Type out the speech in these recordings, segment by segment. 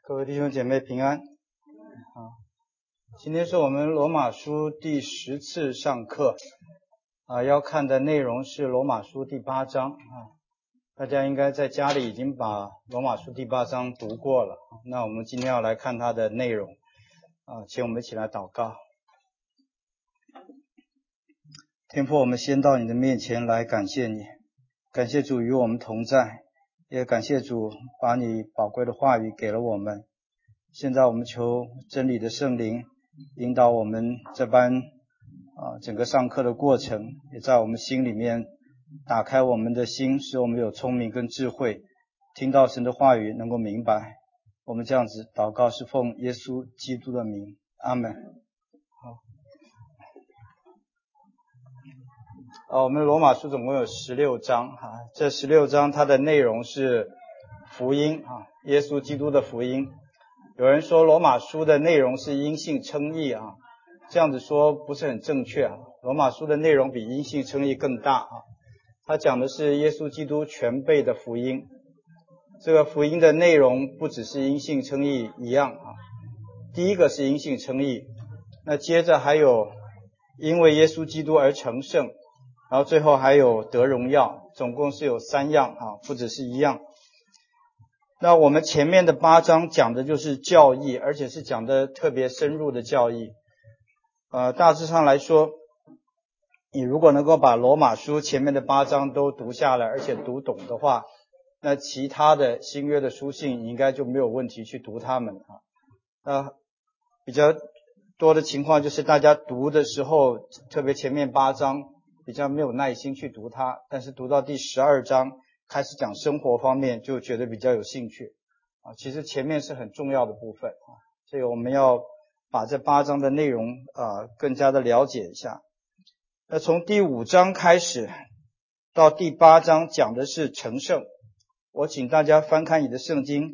各位弟兄姐妹平安。今天是我们罗马书第10次上课要看的内容是罗马书第8章大家应该在家里已经把罗马书第8章读过了。那我们今天要来看它的内容请我们一起来祷告。天父，我们先到你的面前来感谢你，感谢主与我们同在，也感谢主把你宝贵的话语给了我们。现在我们求真理的圣灵引导我们这班整个上课的过程，也在我们心里面打开我们的心，使我们有聪明跟智慧，听到神的话语能够明白。我们这样子祷告是奉耶稣基督的名，阿们。我们罗马书总共有16章这16章它的内容是福音耶稣基督的福音。有人说罗马书的内容是因信称义这样子说不是很正确罗马书的内容比因信称义更大它讲的是耶稣基督全备的福音。这个福音的内容不只是因信称义一样第一个是因信称义，那接着还有因为耶稣基督而成圣，然后最后还有得荣耀，总共是有3样不只是一样。那我们前面的8章讲的就是教义，而且是讲的特别深入的教义。大致上来说，你如果能够把罗马书前面的8章都读下来，而且读懂的话，那其他的新约的书信应该就没有问题去读它们比较多的情况就是大家读的时候，特别前面8章比较没有耐心去读它，但是读到第12章开始讲生活方面就觉得比较有兴趣其实前面是很重要的部分所以我们要把这8章的内容更加的了解一下。那从第5章开始到第8章讲的是成圣。我请大家翻开你的圣经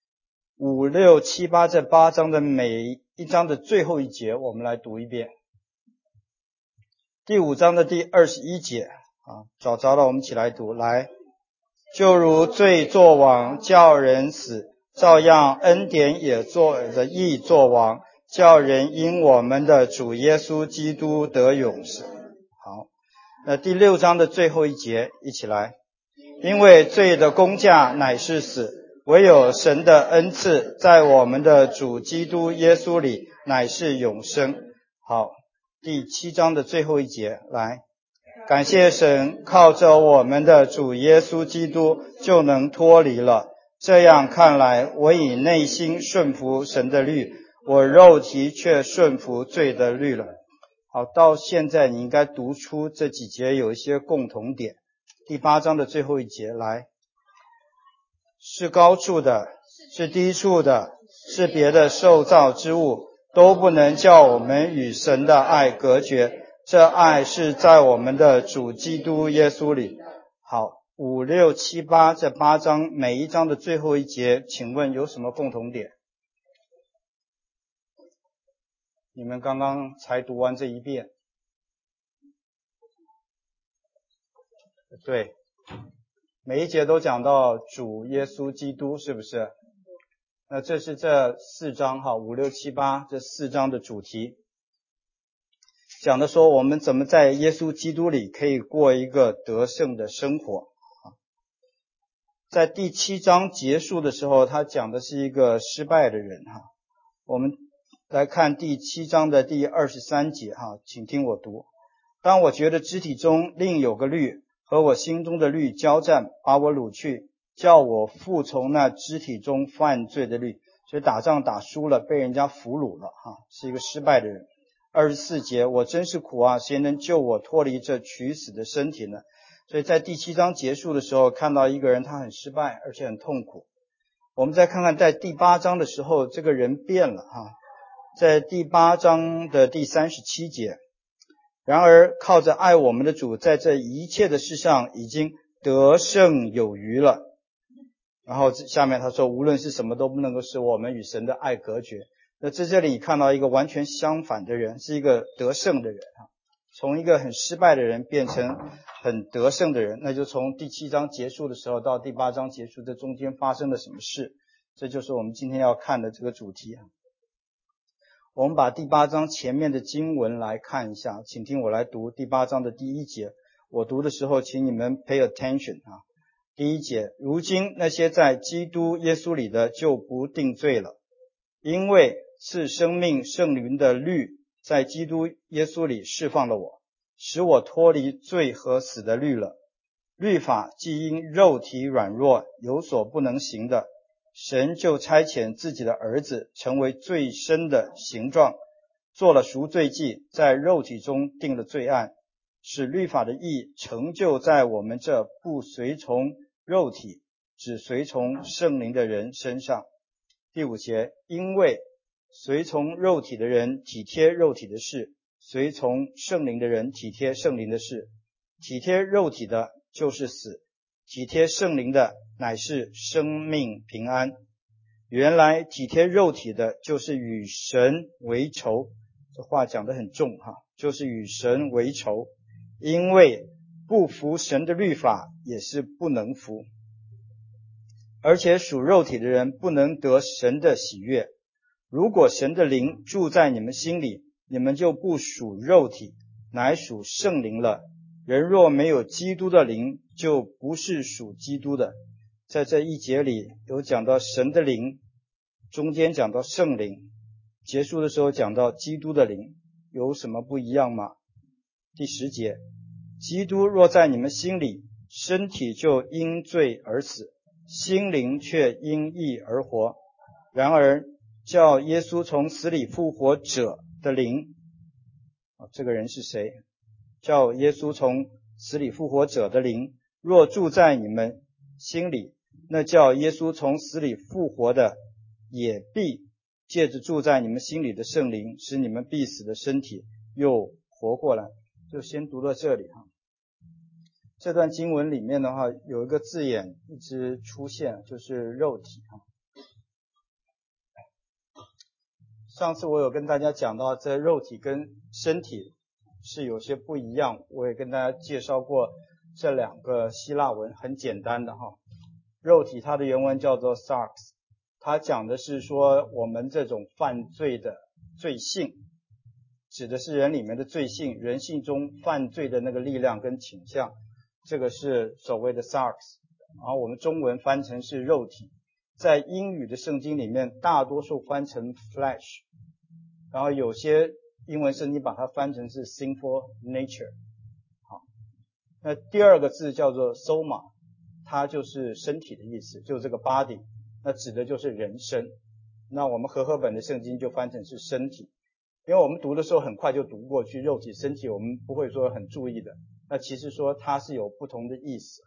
5、6、7、8这8章的每一章的最后一节，我们来读一遍。第5章的第21节找着了，我们一起来读。来，就如罪作王，叫人死，照样恩典也义作王，叫人因我们的主耶稣基督得永生。好，那第6章的最后一节，一起来。因为罪的工价乃是死，唯有神的恩赐在我们的主基督耶稣里乃是永生。好，第7章的最后一节，来，感谢神，靠着我们的主耶稣基督就能脱离了。这样看来，我以内心顺服神的律，我肉体却顺服罪的律了。好，到现在你应该读出这几节有一些共同点。第8章的最后一节，来，是高处的，是低处的，是别的受造之物，都不能叫我们与神的爱隔绝。这爱是在我们的主基督耶稣里。好，5、6、7、8这8章每一章的最后一节，请问有什么共同点？你们刚刚才读完这一遍。对，每一节都讲到主耶稣基督，是不是？那这是这4章5、6、7、8这4章的主题，讲的说我们怎么在耶稣基督里可以过一个得胜的生活。在第7章结束的时候，他讲的是一个失败的人我们来看第7章的第23节请听我读。当我觉得肢体中另有个律和我心中的律交战，把我掳去，叫我服从那肢体中犯罪的律，所以打仗打输了，被人家俘虏了是一个失败的人。24节，我真是苦谁能救我脱离这取死的身体呢？所以在第7章结束的时候，看到一个人他很失败，而且很痛苦。我们再看看在第8章的时候，这个人变了在第8章的第37节，然而靠着爱我们的主，在这一切的事上已经得胜有余了。然后下面他说，无论是什么都不能够使我们与神的爱隔绝。那在这里看到一个完全相反的人，是一个得胜的人从一个很失败的人变成很得胜的人。那就从第7章结束的时候到第8章结束，这中间发生了什么事？ 这就是我们今天要看的这个主题。我们把第8章前面的经文来看一下，请听我来读第8章的第1节。我读的时候请你们 pay attention 第1节，如今那些在基督耶稣里的就不定罪了，因为赐生命圣灵的律在基督耶稣里释放了我，使我脱离罪和死的律了。律法既因肉体软弱有所不能行的，神就差遣自己的儿子成为最深的形状，做了赎罪祭，在肉体中定了罪案，使律法的义成就在我们这不随从肉体只随从圣灵的人身上。第5节，因为随从肉体的人体贴肉体的事，随从圣灵的人体贴圣灵的事。体贴肉体的就是死，体贴圣灵的乃是生命平安。原来体贴肉体的就是与神为仇，这话讲得很重就是与神为仇，因为不服神的律法也是不能服。而且属肉体的人不能得神的喜悦。如果神的灵住在你们心里，你们就不属肉体，乃属圣灵了。人若没有基督的灵，就不是属基督的。在这1节里有讲到神的灵，中间讲到圣灵，结束的时候讲到基督的灵，有什么不一样吗？第10节，基督若在你们心里，身体就因罪而死，心灵却因义而活。然而叫耶稣从死里复活者的灵，这个人是谁？叫耶稣从死里复活者的灵若住在你们心里，那叫耶稣从死里复活的也必借着住在你们心里的圣灵，使你们必死的身体又活过来。就先读到这里这段经文里面的话，有一个字眼一直出现，就是肉体上次我有跟大家讲到，这肉体跟身体是有些不一样，我也跟大家介绍过这2个希腊文，很简单的肉体它的原文叫做 sarx， 它讲的是说我们这种犯罪的罪性，指的是人里面的罪性，人性中犯罪的那个力量跟倾向，这个是所谓的 sarx， 然后我们中文翻成是肉体，在英语的圣经里面大多数翻成 flesh， 然后有些英文圣经把它翻成是 sinful nature。 那第2个字叫做 soma， 它就是身体的意思，就是这个 body， 那指的就是人身。那我们和合本的圣经就翻成是身体，因为我们读的时候很快就读过去，肉体身体我们不会说很注意的，那其实说它是有不同的意思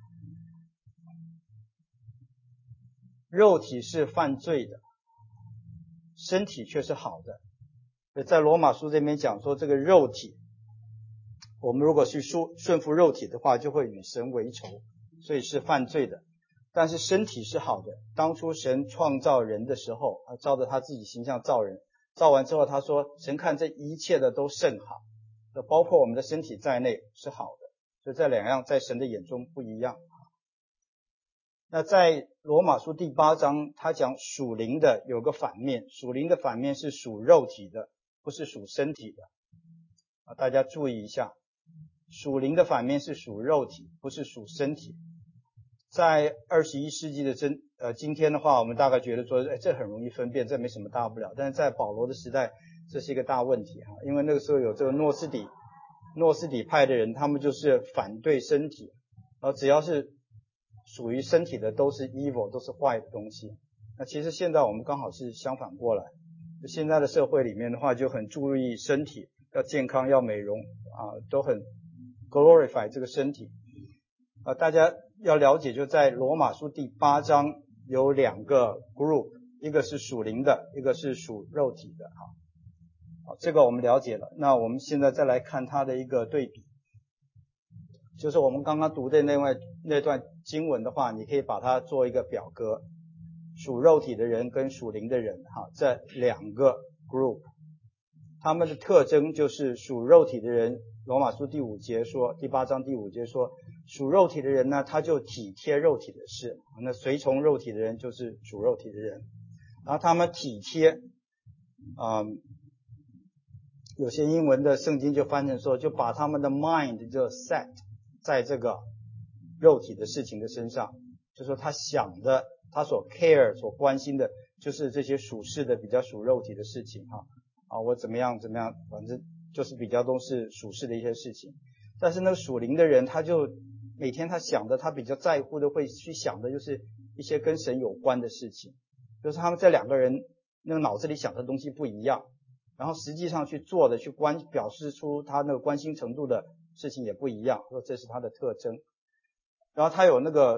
肉体是犯罪的，身体却是好的。在罗马书这边讲说，这个肉体我们如果去顺服肉体的话，就会与神为仇，所以是犯罪的。但是身体是好的，当初神创造人的时候照着他自己形象造人，造完之后他说神看这一切的都甚好，包括我们的身体在内是好的，所以这2样在神的眼中不一样。那在罗马书第8章他讲属灵的有个反面，属灵的反面是属肉体的，不是属身体的大家注意一下，属灵的反面是属肉体，不是属身体。在21世纪的今天的话，我们大概觉得说这很容易分辨，这没什么大不了，但是在保罗的时代这是一个大问题因为那个时候有这个诺斯底派的人，他们就是反对身体，然后只要是属于身体的都是 evil， 都是坏的东西。那其实现在我们刚好是相反过来，现在的社会里面的话就很注意身体，要健康要美容都很 glorify 这个身体大家要了解，就在罗马书第8章有2个 group， 一个是属灵的，一个是属肉体的好，这个我们了解了。那我们现在再来看它的一个对比，就是我们刚刚读的那段经文的话，你可以把它做一个表格，属肉体的人跟属灵的人这2个 group， 他们的特征就是属肉体的人，罗马书第8章第5节说， 属肉体的人呢，他就体贴肉体的事，那随从肉体的人就是属肉体的人。然后他们体贴有些英文的圣经就翻成说，就把他们的 mind 就 set 在这个肉体的事情的身上，就说他想的，他所 care 所关心的就是这些属世的比较属肉体的事情我怎么样，反正就是比较都是属世的一些事情。但是那个属灵的人，他就每天他想的，他比较在乎的会去想的就是一些跟神有关的事情，就是他们这两个人那个脑子里想的东西不一样，然后实际上去做的去表示出他那个关心程度的事情也不一样，说这是他的特征。然后他有那个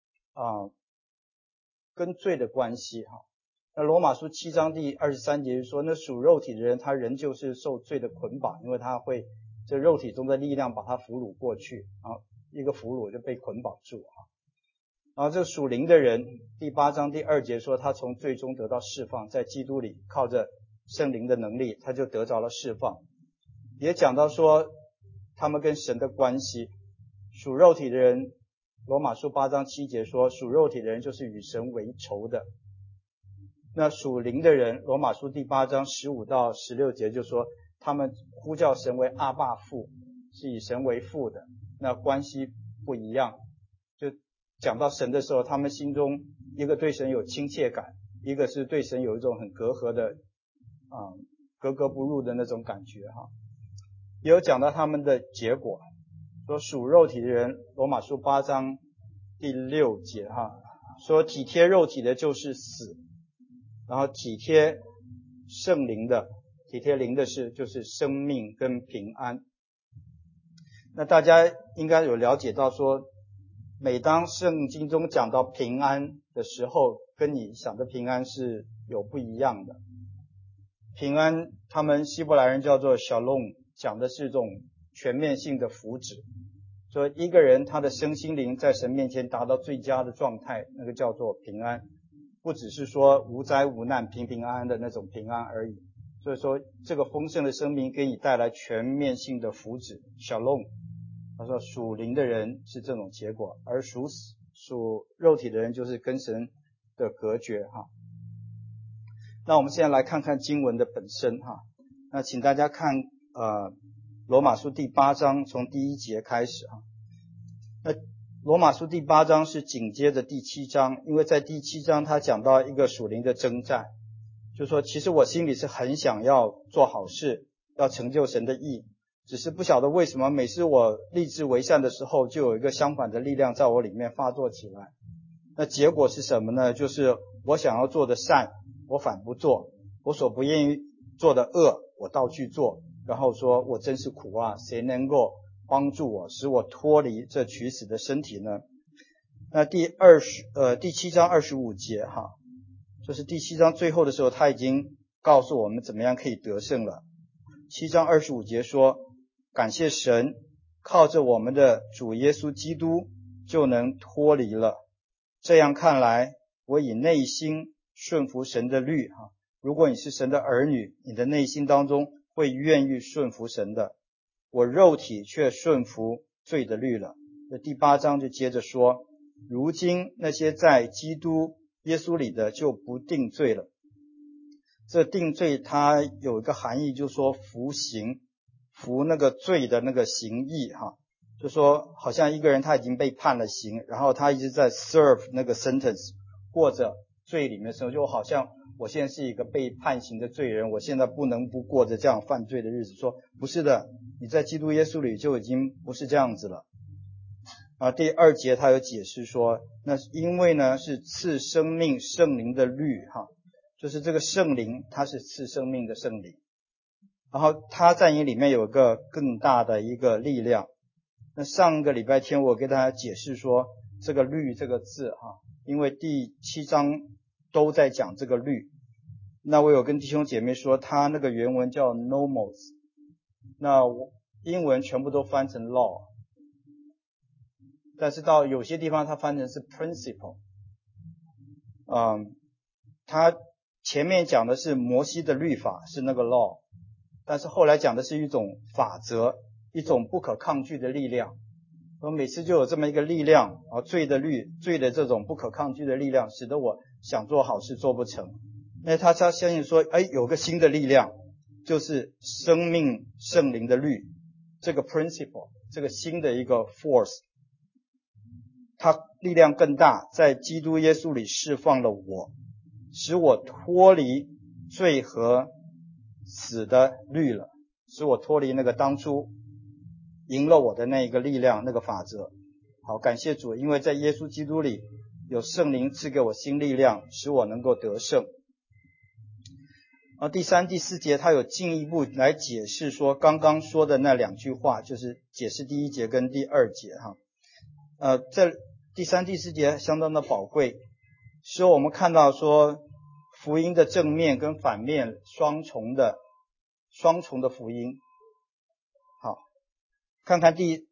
跟罪的关系那罗马书7章第23节就说，那属肉体的人他仍旧是受罪的捆绑，因为他会这肉体中的力量把他俘虏过去一个俘虏就被捆绑住然后这个属灵的人第8章第2节说，他从罪中得到释放，在基督里靠着圣灵的能力他就得着了释放。也讲到说他们跟神的关系，属肉体的人罗马书8章7节说，属肉体的人就是与神为仇的。那属灵的人罗马书第8章15到16节就说，他们呼叫神为阿爸父，是以神为父的，那关系不一样。就讲到神的时候，他们心中一个对神有亲切感，一个是对神有一种很隔阂的格格不入的那种感觉也有讲到他们的结果，说属肉体的人罗马书8章第6节说体贴肉体的就是死，然后体贴圣灵的，体贴灵的事就是生命跟平安。那大家应该有了解到说，每当圣经中讲到平安的时候，跟你想的平安是有不一样的。平安他们希伯来人叫做 shalom， 讲的是这种全面性的福祉，说一个人他的身心灵在神面前达到最佳的状态，那个叫做平安，不只是说无灾无难平平安安的那种平安而已。所以说这个丰盛的生命给你带来全面性的福祉 shalom。 他说属灵的人是这种结果，而属肉体的人就是跟神的隔绝那我们现在来看看经文的本身那请大家看罗马书第8章从第1节开始那罗马书第8章是紧接着第7章，因为在第7章他讲到一个属灵的征战，就说其实我心里是很想要做好事，要成就神的义，只是不晓得为什么每次我立志为善的时候，就有一个相反的力量在我里面发作起来。那结果是什么呢？就是我想要做的善我反不做，我所不愿意做的恶我倒去做，然后说我真是苦谁能够帮助我，使我脱离这取死的身体呢？那第7章25节就是第7章最后的时候，他已经告诉我们怎么样可以得胜了。7章25节说，感谢神，靠着我们的主耶稣基督就能脱离了。这样看来，我以内心顺服神的律如果你是神的儿女，你的内心当中会愿意顺服神的。我肉体却顺服罪的律了。这第8章就接着说，如今那些在基督耶稣里的就不定罪了。这定罪它有一个含义，就是说服刑，服那个罪的那个刑役就说好像一个人他已经被判了刑，然后他一直在 serve 那个 sentence， 过着罪里面的时候，就好像我现在是一个被判刑的罪人，我现在不能不过着这样犯罪的日子。说不是的，你在基督耶稣里就已经不是这样子了。第2节他有解释说，那因为呢是赐生命圣灵的律就是这个圣灵它是赐生命的圣灵，然后它在你里面有个更大的一个力量。那上个礼拜天我给大家解释说，这个律这个字因为第7章都在讲这个律，那我有跟弟兄姐妹说，它那个原文叫 nomos， 那英文全部都翻成 law， 但是到有些地方它翻成是 principle。它前面讲的是摩西的律法，是那个 law， 但是后来讲的是一种法则，一种不可抗拒的力量我每次就有这么一个力量罪的这种不可抗拒的力量，使得我想做好事做不成。那他相信说有个新的力量，就是生命圣灵的律，这个 principle， 这个新的一个 force， 它力量更大，在基督耶稣里释放了我，使我脱离罪和死的律了，使我脱离那个当初赢了我的那一个力量，那个法则。好，感谢主，因为在耶稣基督里有圣灵赐给我新力量，使我能够得胜。第3、第4节他有进一步来解释说刚刚说的那2句话，就是解释第1节跟第2节这第3、第4节相当的宝贵，使我们看到说福音的正面跟反面双重的福音。好，看看第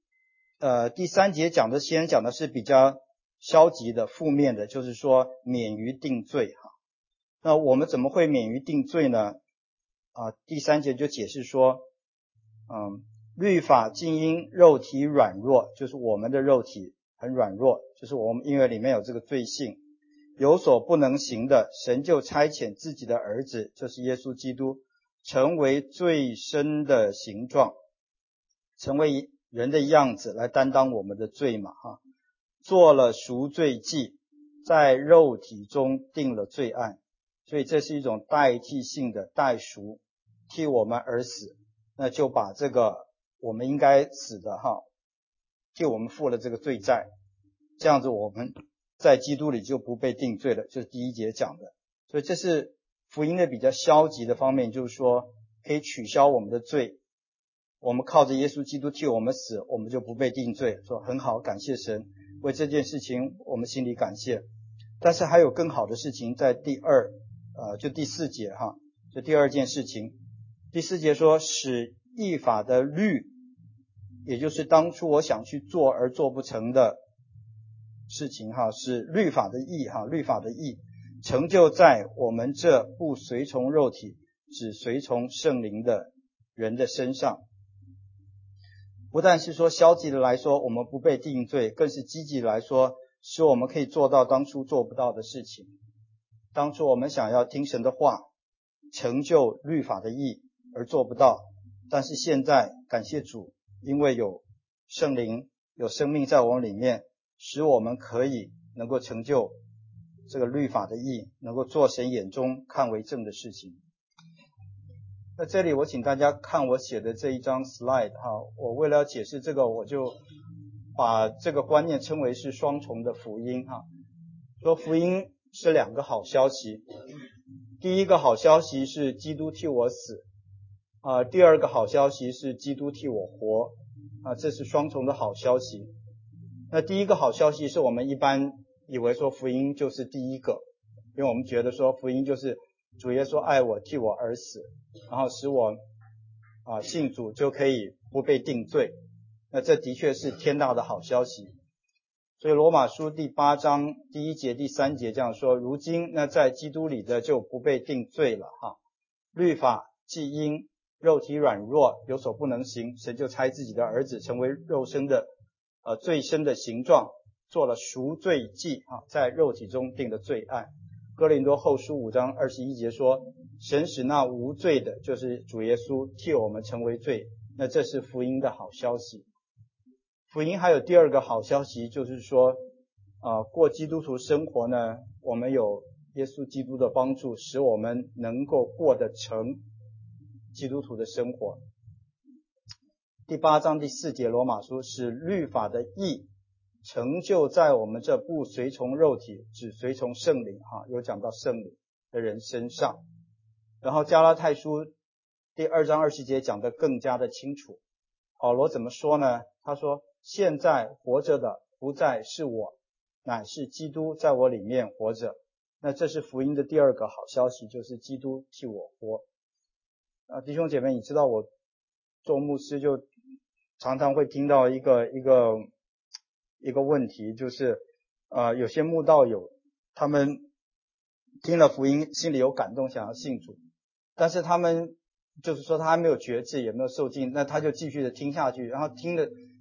3节先讲的是比较消极的负面的，就是说免于定罪那我们怎么会免于定罪呢？第3节就解释说律法竟因肉体软弱，就是我们的肉体很软弱，就是我们因为里面有这个罪性，有所不能行的，神就差遣自己的儿子，就是耶稣基督，成为最深的形状，成为人的样子来担当我们的罪嘛做了赎罪祭，在肉体中定了罪案，所以这是一种代替性的代赎，替我们而死，那就把这个我们应该死的替我们付了这个罪债，这样子我们在基督里就不被定罪了，就是第1节讲的。所以这是福音的比较消极的方面，就是说可以取消我们的罪，我们靠着耶稣基督替我们死，我们就不被定罪，说很好，感谢神，为这件事情我们心里感谢。但是还有更好的事情在第4节就第2件事情。第4节说使义法的律，也就是当初我想去做而做不成的事情使律法的义成就在我们这不随从肉体只随从圣灵的人的身上。不但是说消极的来说我们不被定罪，更是积极来说使我们可以做到当初做不到的事情。当初我们想要听神的话，成就律法的义而做不到，但是现在感谢主，因为有圣灵有生命在我们里面，使我们可以能够成就这个律法的义，能够做神眼中看为正的事情。那这里我请大家看我写的这一张 slide 我为了要解释这个，我就把这个观念称为是双重的福音说福音是2个好消息。第一个好消息是基督替我死第二个好消息是基督替我活这是双重的好消息。那第一个好消息是我们一般以为说福音就是第一个，因为我们觉得说福音就是主耶稣爱我替我而死，然后使我信主就可以不被定罪，那这的确是天大的好消息。所以罗马书第8章第1节第3节这样说，如今那在基督里的就不被定罪了律法既因肉体软弱有所不能行，神就差自己的儿子成为肉身的最深的形状，做了赎罪祭在肉体中定的罪案。哥林多后书5章21节说，神使那无罪的，就是主耶稣替我们成为罪，那这是福音的好消息。福音还有第2个好消息，就是说过基督徒生活呢，我们有耶稣基督的帮助，使我们能够过得成基督徒的生活。第8章第4节罗马书，使律法的义成就在我们这不随从肉体只随从圣灵有讲到圣灵的人身上。然后加拉太书第2章20节讲得更加的清楚，保罗怎么说呢？他说现在活着的不再是我，乃是基督在我里面活着。那这是福音的第2个好消息，就是基督替我活。弟兄姐妹，你知道我做牧师就常常会听到一个问题，就是有些慕道友他们听了福音心里有感动想要信主，但是他们就是说他还没有觉知也没有受浸，那他就继续的听下去，然后听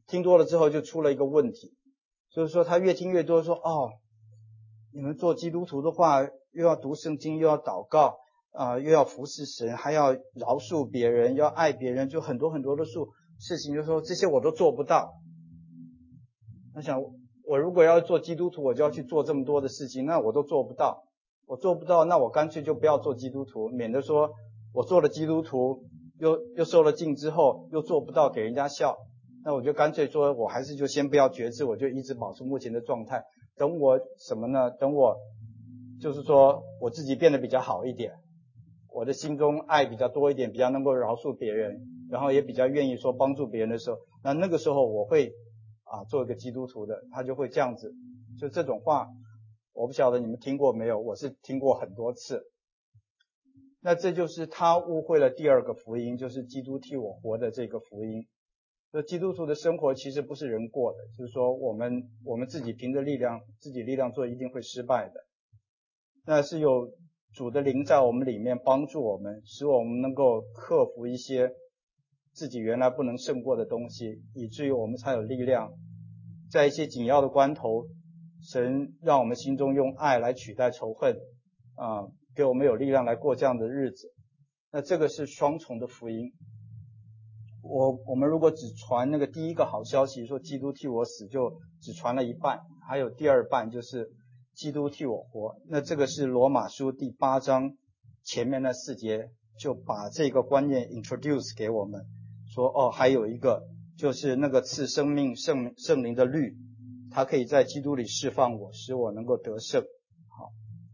听多了之后就出了一个问题，就是说他越听越多，说你们做基督徒的话，又要读圣经，又要祷告又要服侍神，还要饶恕别人，要爱别人，就很多很多的事情，就说这些我都做不到。他想，我如果要做基督徒，我就要去做这么多的事情，那我都做不到，那我干脆就不要做基督徒，免得说我做了基督徒又受了浸之后又做不到给人家笑，那我就干脆说我还是就先不要决志，我就一直保持目前的状态，等我什么呢？等我就是说我自己变得比较好一点，我的心中爱比较多一点，比较能够饶恕别人，然后也比较愿意说帮助别人的时候，那个时候我会做一个基督徒的，他就会这样子。就这种话我不晓得你们听过没有，我是听过很多次。那这就是他误会了第二个福音，就是基督替我活的这个福音。就基督徒的生活其实不是人过的，就是说我们自己凭着自己力量做一定会失败的，那是有主的灵在我们里面帮助我们，使我们能够克服一些自己原来不能胜过的东西，以至于我们才有力量在一些紧要的关头，神让我们心中用爱来取代仇恨给我们有力量来过这样的日子。那这个是双重的福音。我们如果只传那个第一个好消息，说基督替我死，就只传了一半，还有第二半就是基督替我活。那这个是罗马书第8章前面那4节就把这个观念 introduce 给我们，说还有一个就是那个赐生命圣灵的律，它可以在基督里释放我，使我能够得胜。好，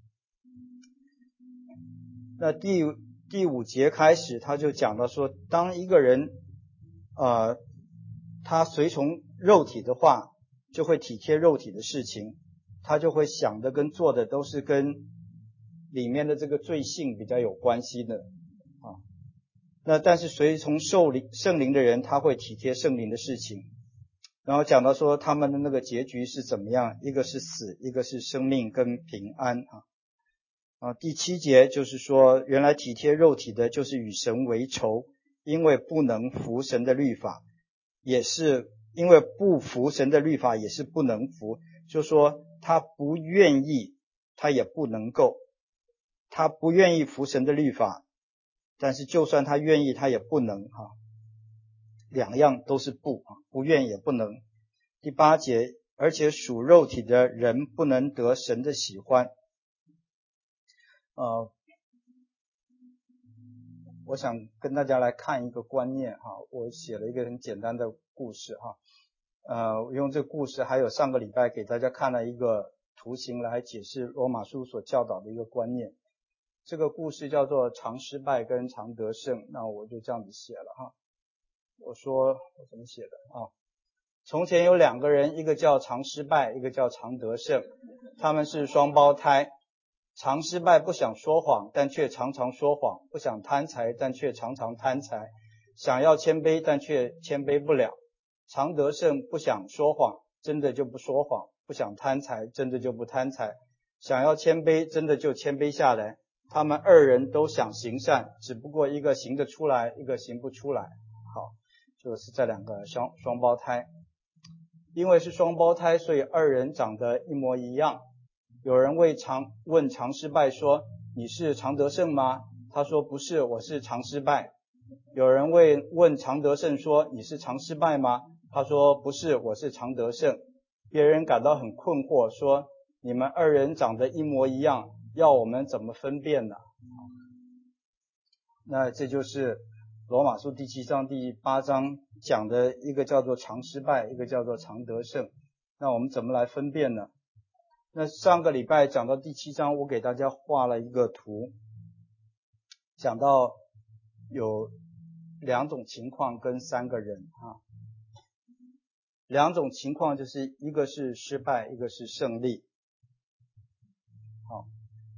那第5节开始他就讲到说，当一个人他随从肉体的话，就会体贴肉体的事情，他就会想的跟做的都是跟里面的这个罪性比较有关系的那但是随从圣灵的人，他会体贴圣灵的事情。然后讲到说他们的那个结局是怎么样，一个是死，一个是生命跟平安第7节就是说，原来体贴肉体的就是与神为仇，因为不能服神的律法，也是因为不服神的律法也是不能服，就是说他不愿意，他也不能够，他不愿意服神的律法，但是就算他愿意他也不能两样都是不愿也不能。第8节，而且属肉体的人不能得神的喜欢。我想跟大家来看一个观念我写了一个很简单的故事我用这个故事还有上个礼拜给大家看了一个图形来解释罗马书所教导的一个观念。这个故事叫做常失败跟常得胜，那我就这样子写了我说我怎么写的从前有2个人，一个叫常失败，一个叫常得胜，他们是双胞胎。常失败不想说谎，但却常常说谎；不想贪财，但却常常贪财；想要谦卑，但却谦卑不了。常得胜不想说谎，真的就不说谎；不想贪财，真的就不贪财；想要谦卑，真的就谦卑下来。他们2人都想行善，只不过一个行得出来，一个行不出来。好，就是这2个双胞胎。因为是双胞胎，所以2人长得一模一样。有人问常失败说，你是常得胜吗？他说不是，我是常失败。有人问常得胜说，你是常失败吗？他说不是，我是常得胜。别人感到很困惑，说你们2人长得一模一样，要我们怎么分辨呢？那这就是罗马书第7章第8章讲的一个叫做常失败，一个叫做常得胜。那我们怎么来分辨呢？那上个礼拜讲到第7章，我给大家画了一个图，讲到有2种情况跟3个人2种情况就是一个是失败，一个是胜利。好，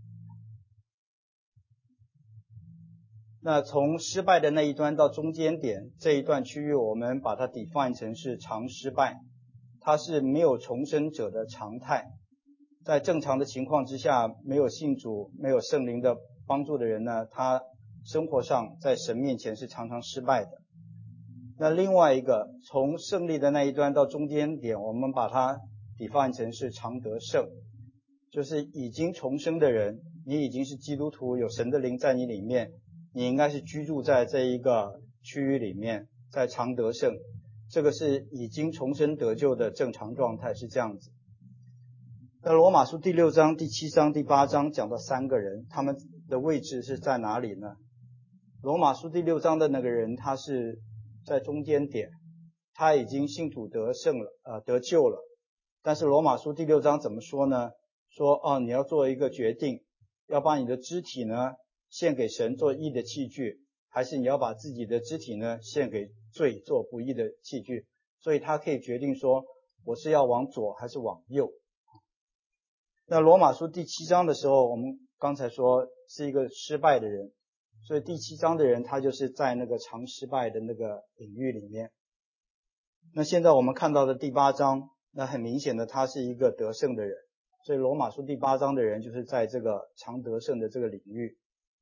那从失败的那一端到中间点这一段区域，我们把它 define 成是常失败，它是没有重生者的常态。在正常的情况之下，没有信主，没有圣灵的帮助的人呢，他生活上在神面前是常常失败的。 那另外一个从胜利的那一端到中间点，我们把它define成是常得胜，就是已经重生的人，你已经是基督徒，有神的灵在你里面，你应该是居住在这一个区域里面，在常得胜，这个是已经重生得救的正常状态，是这样子。那罗马书第6章、第7章、第8章讲到3个人，他们的位置是在哪里呢？罗马书第6章的那个人，他是在中间点，他已经信主得胜了，得救了。但是罗马书第6章怎么说呢？说你要做一个决定，要把你的肢体呢献给神做义的器具，还是你要把自己的肢体呢献给罪做不义的器具。所以他可以决定说，我是要往左还是往右。那罗马书第7章的时候，我们刚才说是一个失败的人，所以第7章的人他就是在那个常失败的那个领域里面。那现在我们看到的第8章，那很明显的他是一个得胜的人，所以罗马书第8章的人就是在这个常得胜的这个领域。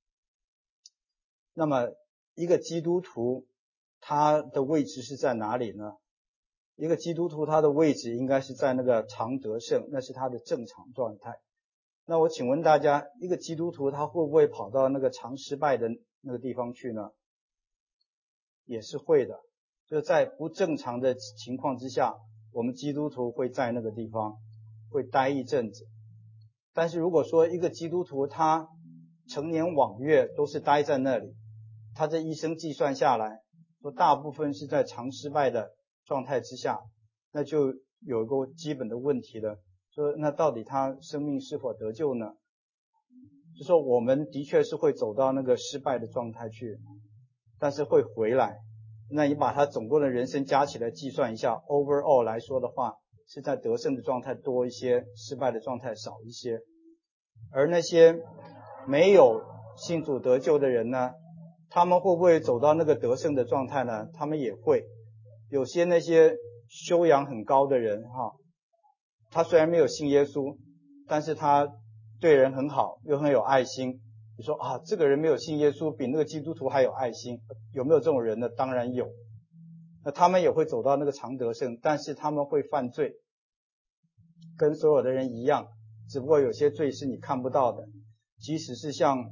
那么一个基督徒他的位置是在哪里呢？一个基督徒他的位置应该是在那个常得胜，那是他的正常状态。那我请问大家，一个基督徒他会不会跑到那个常失败的那个地方去呢？也是会的，就是在不正常的情况之下，我们基督徒会在那个地方会待一阵子。但是如果说一个基督徒他成年往月都是待在那里，他这一生计算下来，说大部分是在常失败的状态之下，那就有一个基本的问题了，说那到底他生命是否得救呢？就说我们的确是会走到那个失败的状态去，但是会回来。那你把他总共的人生加起来计算一下， overall 来说的话，是在得胜的状态多一些，失败的状态少一些。而那些没有信主得救的人呢，他们会不会走到那个得胜的状态呢？他们也会。有些那些修养很高的人他虽然没有信耶稣，但是他对人很好，又很有爱心。你说这个人没有信耶稣，比那个基督徒还有爱心，有没有这种人呢？当然有。那他们也会走到那个常得胜，但是他们会犯罪，跟所有的人一样，只不过有些罪是你看不到的。即使是像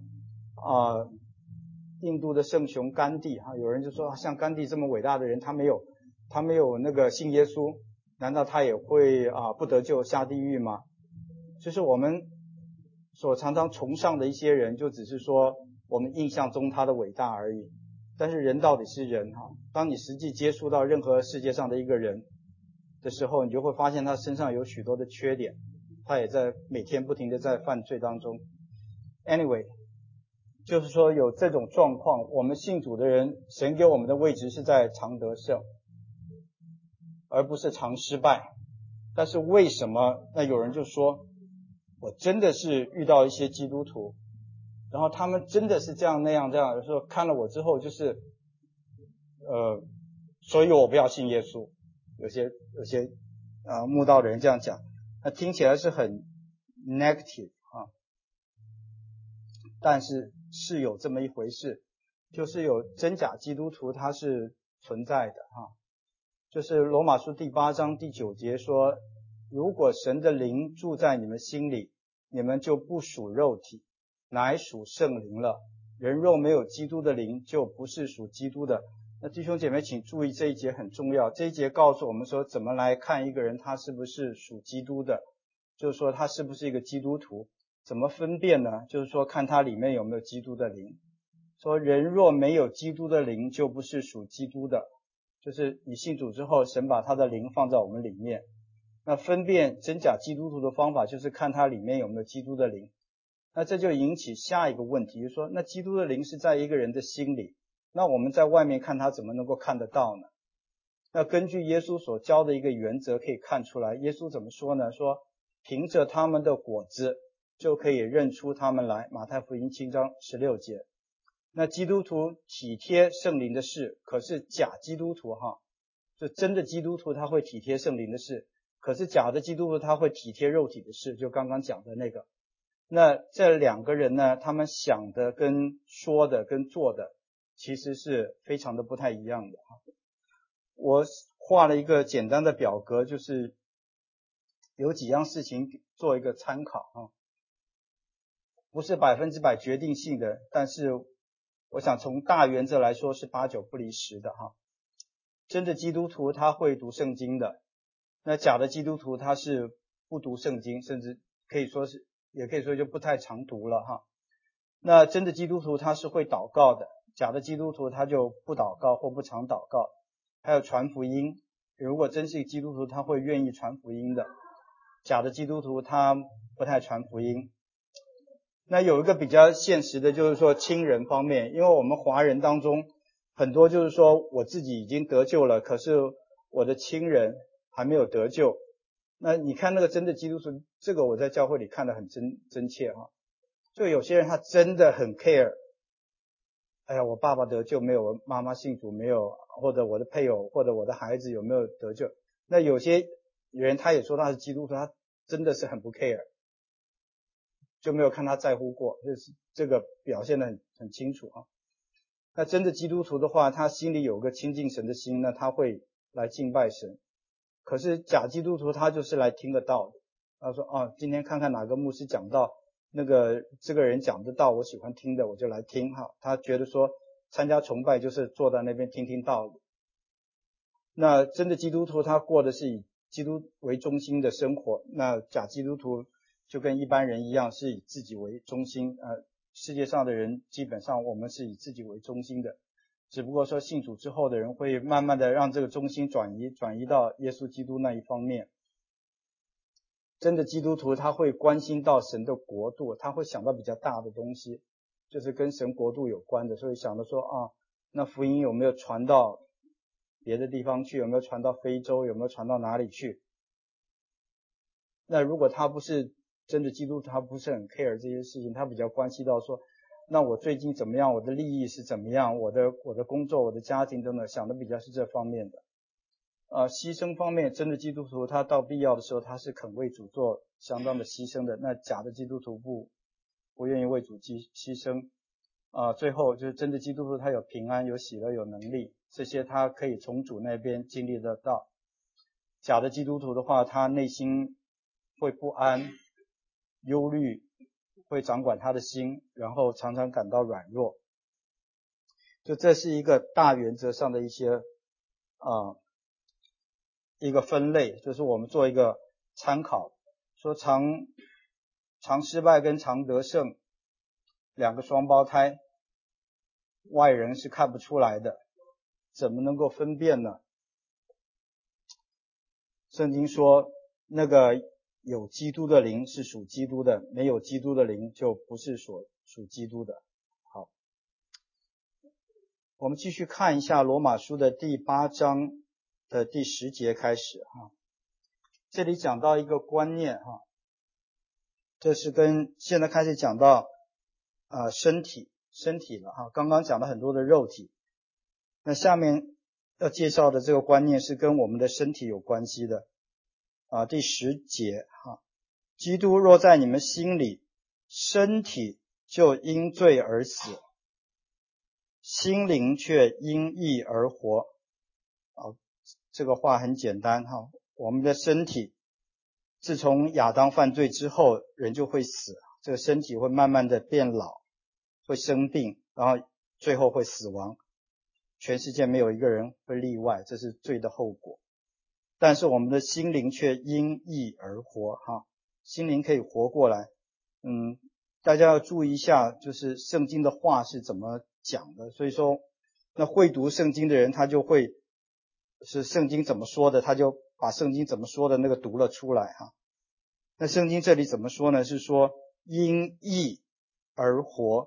印度的圣雄甘地有人就说像甘地这么伟大的人，他没有那个信耶稣，难道他也会不得救下地狱吗？就是我们所常常崇尚的一些人，就只是说我们印象中他的伟大而已。但是人到底是人当你实际接触到任何世界上的一个人的时候，你就会发现他身上有许多的缺点，他也在每天不停的在犯罪当中。Anyway， 就是说有这种状况，我们信主的人，神给我们的位置是在常得胜，而不是常失败。但是为什么？那有人就说，我真的是遇到一些基督徒，然后他们真的是这样那样，有时候看了我之后就是所以我不要信耶稣。有些慕道的人这样讲，那听起来是很 negative 但是是有这么一回事，就是有真假基督徒，它是存在的就是罗马书第8章第9节说，如果神的灵住在你们心里，你们就不属肉体，乃属圣灵了。人若没有基督的灵，就不是属基督的。那弟兄姐妹请注意，这一节很重要。这一节告诉我们说，怎么来看一个人他是不是属基督的，就是说他是不是一个基督徒。怎么分辨呢？就是说看他里面有没有基督的灵。说人若没有基督的灵，就不是属基督的。就是你信主之后，神把他的灵放在我们里面。那分辨真假基督徒的方法就是看他里面有没有基督的灵。那这就引起下一个问题，就是说那基督的灵是在一个人的心里，那我们在外面看他怎么能够看得到呢？那根据耶稣所教的一个原则可以看出来，耶稣怎么说呢？说凭着他们的果子就可以认出他们来。马太福音7章16节。那基督徒体贴圣灵的事，可是假基督徒就真的基督徒他会体贴圣灵的事，可是假的基督徒他会体贴肉体的事，就刚刚讲的那个。那这两个人呢，他们想的跟说的跟做的其实是非常的不太一样的我画了一个简单的表格，就是有几样事情做一个参考啊，不是100%决定性的，但是我想从大原则来说是8、9不离10的哈。真的基督徒他会读圣经的，那假的基督徒他是不读圣经，甚至也可以说就不太常读了哈。那真的基督徒他是会祷告的，假的基督徒他就不祷告或不常祷告。还有传福音，如果真是基督徒他会愿意传福音的，假的基督徒他不太传福音。那有一个比较现实的就是说亲人方面，因为我们华人当中很多就是说我自己已经得救了，可是我的亲人还没有得救。那你看那个真的基督徒，这个我在教会里看得很真切哈。就有些人他真的很 care， 哎呀我爸爸得救没有，我妈妈信主没有，或者我的配偶或者我的孩子有没有得救。那有些人他也说他是基督徒，他真的是很不 care， 就没有看他在乎过，就是这个表现得很清楚啊。那真的基督徒的话，他心里有个亲近神的心，那他会来敬拜神。可是假基督徒他就是来听个道的，他说今天看看哪个牧师讲道，这个人讲的道我喜欢听的，我就来听哈。他觉得说参加崇拜就是坐在那边听听道理。那真的基督徒他过的是以基督为中心的生活，那假基督徒就跟一般人一样是以自己为中心。世界上的人基本上我们是以自己为中心的，只不过说信主之后的人会慢慢的让这个中心转移到耶稣基督那一方面。真的基督徒他会关心到神的国度，他会想到比较大的东西，就是跟神国度有关的，所以想到说那福音有没有传到别的地方去，有没有传到非洲，有没有传到哪里去。那如果他不是真的基督徒，他不是很 care 这些事情，他比较关系到说那我最近怎么样，我的利益是怎么样，我的工作，我的家庭等等，想的比较是这方面的。牺牲方面，真的基督徒他到必要的时候他是肯为主做相当的牺牲的，那假的基督徒不愿意为主牺牲。最后就是真的基督徒他有平安，有喜乐，有能力，这些他可以从主那边经历得到。假的基督徒的话，他内心会不安、忧虑，会掌管他的心，然后常常感到软弱。就这是一个大原则上的一个分类，就是我们做一个参考，说常失败跟常得胜两个双胞胎，外人是看不出来的，怎么能够分辨呢？圣经说那个有基督的灵是属基督的，没有基督的灵就不是属基督的。好，我们继续看一下罗马书的第8章的第10节开始哈。这里讲到一个观念哈，这是跟现在开始讲到身体了哈。刚刚讲了很多的肉体，那下面要介绍的这个观念是跟我们的身体有关系的第10节哈。基督若在你们心里，身体就因罪而死，心灵却因义而活。这个话很简单哈。我们的身体自从亚当犯罪之后，人就会死，这个身体会慢慢的变老，会生病，然后最后会死亡。全世界没有一个人会例外，这是罪的后果。但是我们的心灵却因义而活哈，心灵可以活过来。大家要注意一下，就是圣经的话是怎么讲的。所以说那会读圣经的人，他就会是圣经怎么说的，他就把圣经怎么说的那个读了出来哈。那圣经这里怎么说呢？是说因义而活。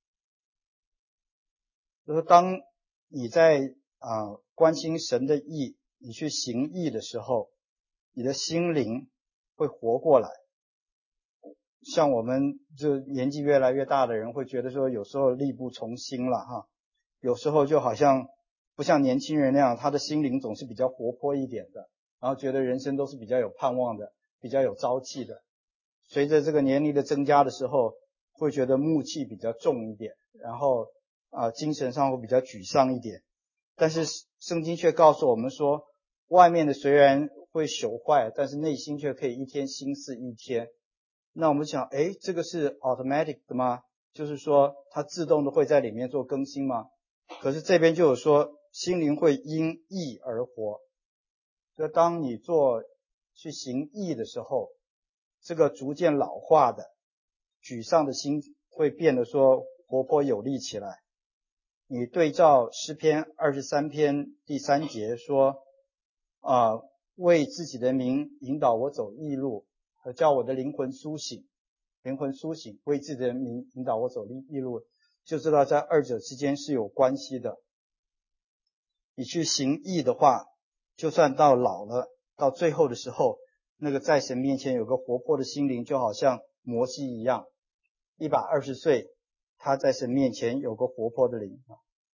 就是当你在关心神的义，你去行义的时候，你的心灵会活过来。像我们就年纪越来越大的人会觉得说有时候力不从心了哈，有时候就好像不像年轻人那样，他的心灵总是比较活泼一点的，然后觉得人生都是比较有盼望的，比较有朝气的。随着这个年龄的增加的时候，会觉得木气比较重一点，然后精神上会比较沮丧一点。 但是圣经却告诉我们说，外面的虽然会朽坏，但是内心却可以一天新似一天。那我们想，这个是 automatic 的吗？就是说它自动的会在里面做更新吗？可是这边就有说心灵会因义而活。就当你去行义的时候，这个逐渐老化的沮丧的心会变得说活泼有力起来。你对照诗篇23篇第3节说为自己的名引导我走义路，和叫我的灵魂苏醒，为自己的名引导我走义路，就知道在二者之间是有关系的。你去行义的话，就算到老了，到最后的时候，那个在神面前有个活泼的心灵，就好像摩西一样，120岁他在神面前有个活泼的灵。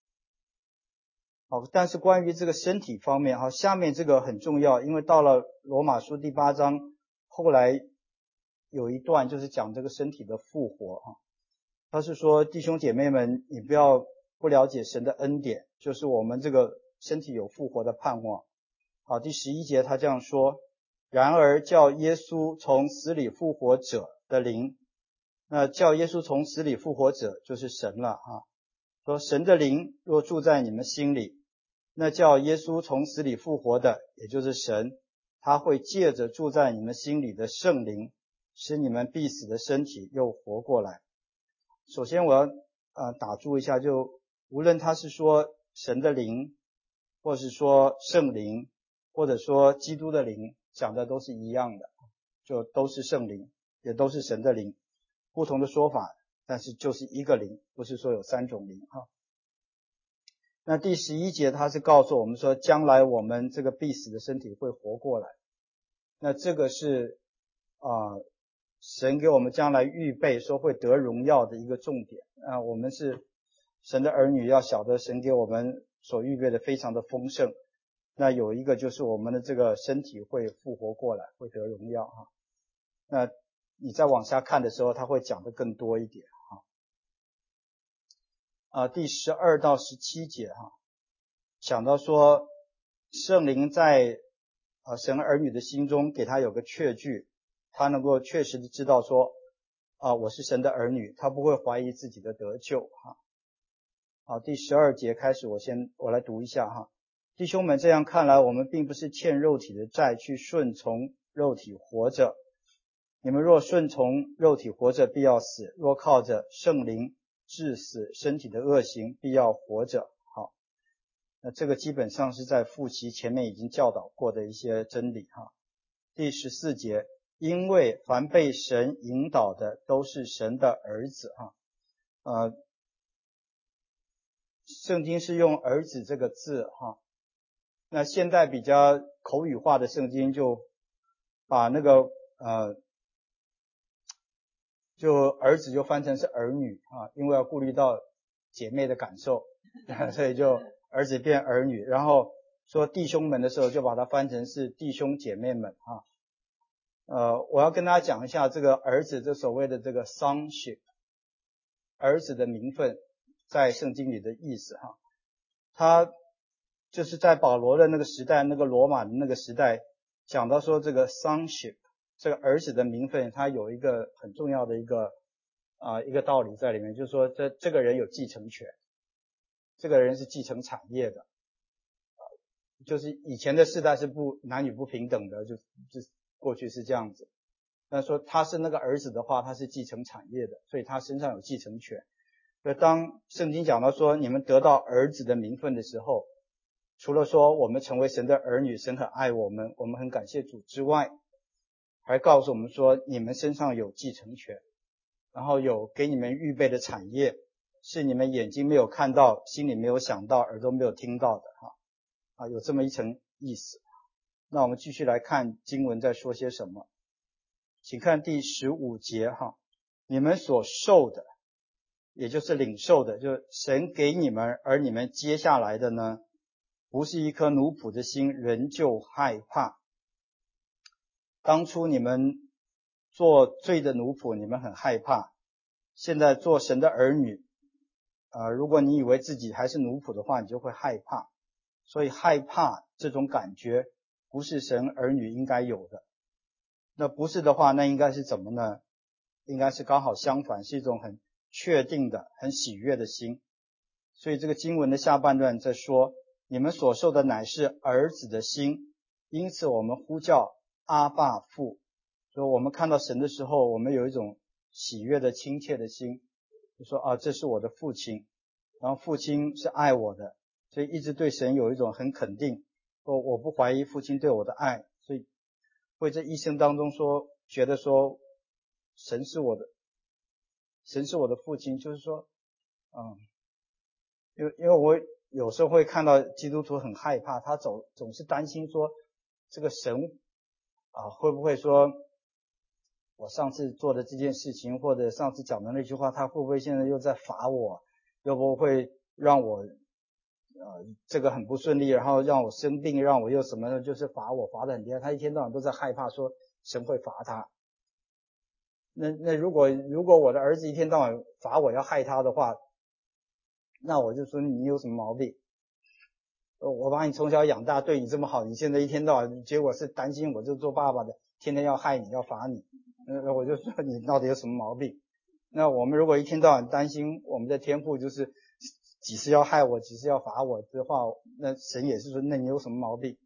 好，但是关于这个身体方面，下面这个很重要，因为到了罗马书第8章，后来有一段就是讲这个身体的复活。他是说，弟兄姐妹们，你不了解神的恩典，就是我们这个身体有复活的盼望。好，第11节他这样说，然而叫耶稣从死里复活者的灵，那叫耶稣从死里复活者就是神了说神的灵若住在你们心里，那叫耶稣从死里复活的也就是神，他会借着住在你们心里的圣灵，使你们必死的身体又活过来。首先我要打住一下，就无论他是说神的灵，或是说圣灵，或者说基督的灵，讲的都是一样的，就都是圣灵，也都是神的灵，不同的说法，但是就是一个灵，不是说有3种灵那第11节他是告诉我们说，将来我们这个必死的身体会活过来。那这个是神给我们将来预备说会得荣耀的一个重点我们是神的儿女，要晓得神给我们所预备的非常的丰盛。那有一个就是我们的这个身体会复活过来，会得荣耀那你再往下看的时候，他会讲的更多一点第12到17节讲到说圣灵在神儿女的心中给他有个确据，他能够确实的知道说我是神的儿女，他不会怀疑自己的得救第12节开始我来读一下弟兄们，这样看来，我们并不是欠肉体的债，去顺从肉体活着。你们若顺从肉体活着，必要死；若靠着圣灵治死身体的恶行，必要活着。好，那这个基本上是在复习前面已经教导过的一些真理第14节，因为凡被神引导的都是神的儿子圣经是用儿子这个字那现在比较口语化的圣经就把那个就儿子就翻成是儿女因为要顾虑到姐妹的感受所以就儿子变儿女，然后说弟兄们的时候就把它翻成是弟兄姐妹们我要跟大家讲一下这个儿子这所谓的这个 sonship 儿子的名分在圣经里的意思他就是在保罗的那个时代，那个罗马的那个时代，讲到说这个 sonship 这个儿子的名分，它有一个很重要的一个道理在里面，就是说这个人有继承权，这个人是继承产业的就是以前的世代是男女不平等的，就过去是这样子，但说他是那个儿子的话，他是继承产业的，所以他身上有继承权。所以当圣经讲到说你们得到儿子的名分的时候，除了说我们成为神的儿女，神很爱我们，我们很感谢主之外，还告诉我们说你们身上有继承权，然后有给你们预备的产业，是你们眼睛没有看到，心里没有想到，耳朵没有听到的有这么一层意思。那我们继续来看经文在说些什么，请看第15节你们所受的，也就是领受的，就是神给你们，而你们接下来的呢，不是一颗奴仆的心，仍旧害怕。当初你们做罪的奴仆，你们很害怕，现在做神的儿女如果你以为自己还是奴仆的话，你就会害怕。 所以害怕这种感觉不是神儿女应该有的。那不是的话，那应该是怎么呢？应该是刚好相反，是一种很确定的、很喜悦的心。所以这个经文的下半段在说，你们所受的乃是儿子的心，因此我们呼叫阿爸父。所以我们看到神的时候，我们有一种喜悦的亲切的心，就说啊，这是我的父亲，然后父亲是爱我的，所以一直对神有一种很肯定，说我不怀疑父亲对我的爱，所以会在一生当中说觉得说神是我的父亲，就是说因为我有时候会看到基督徒很害怕，他总是担心说这个神会不会说我上次做的这件事情，或者上次讲的那句话，他会不会现在又在罚我，又不会让我这个很不顺利，然后让我生病，让我又什么的，就是罚得很厉害。他一天到晚都在害怕说神会罚他。那如果我的儿子一天到晚罚我要害他的话，那我就说你有什么毛病？我把你从小养大，对你这么好，你现在一天到晚结果是担心我这做爸爸的天天要害你要罚你，我就说你到底有什么毛病？那我们如果一天到晚担心我们的天父就是几时要害我几时要罚我的话，那神也是说那你有什么毛病？